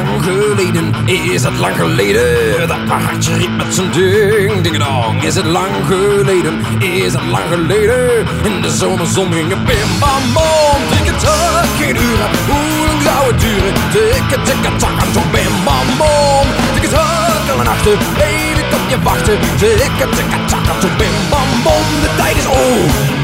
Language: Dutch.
lang geleden? Is het lang geleden dat mijn hartje riep met zijn ding? Ding-dong. Is het lang geleden? Is het lang geleden? In de zomerzon gingen bim bam bom. Tikketak, geen uren. Hoe lang zou het duren? Tikketak, en zo bim bam bom. Tikketak, alle nachten. Even op je wachten. Tikketak, en zo bim bam bom. De tijd is om.